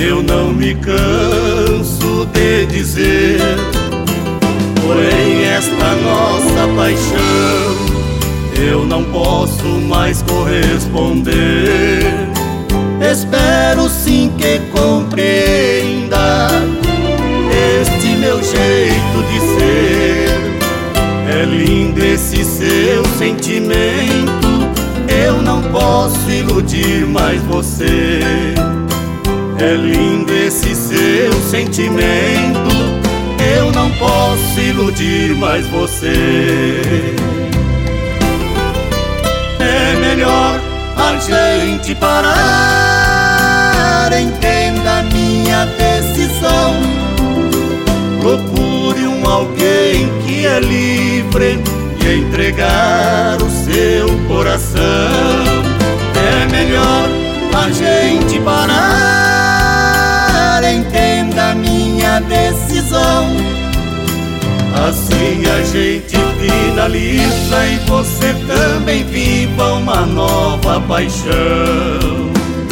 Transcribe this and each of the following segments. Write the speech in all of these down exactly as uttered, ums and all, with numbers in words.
eu não me canso de dizer. Porém esta nossa paixão eu não posso mais corresponder. Espero sim que compreenda este meu jeito de ser. É lindo esse seu sentimento, eu não posso iludir mais você. É lindo esse seu sentimento, eu não posso iludir mais você. É melhor a gente parar, entenda minha decisão. Procure um alguém que é livre e entregar o seu coração. É melhor a gente parar, entenda minha decisão. Assim a gente finaliza e você também viva uma nova paixão.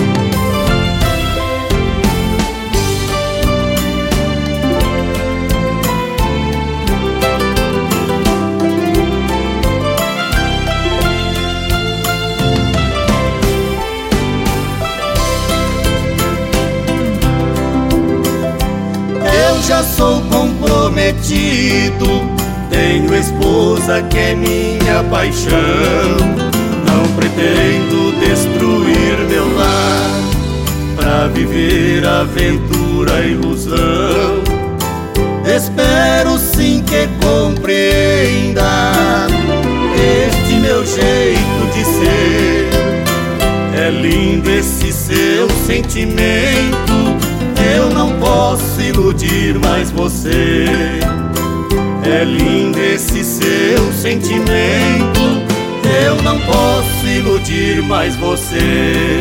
Eu já sou comprometido, tenho esposa que é minha paixão. Não pretendo destruir meu lar pra viver aventura e ilusão. Espero sim que compreenda este meu jeito de ser. É lindo esse seu sentimento, eu não posso iludir mais você. É lindo esse seu sentimento, eu não posso iludir mais você.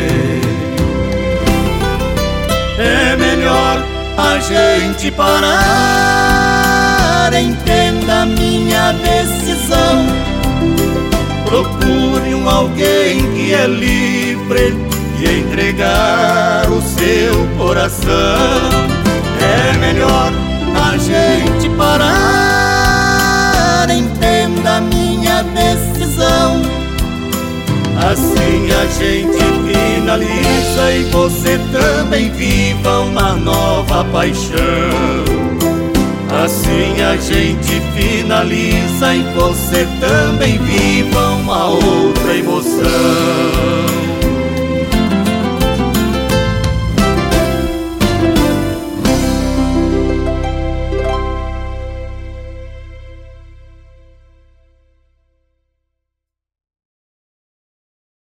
É melhor a gente parar, entenda minha decisão. Procure um alguém que é livre e entregar o seu coração. É melhor a gente parar, entenda minha decisão. Assim a gente finaliza e você também viva uma nova paixão. Assim a gente finaliza e você também viva uma outra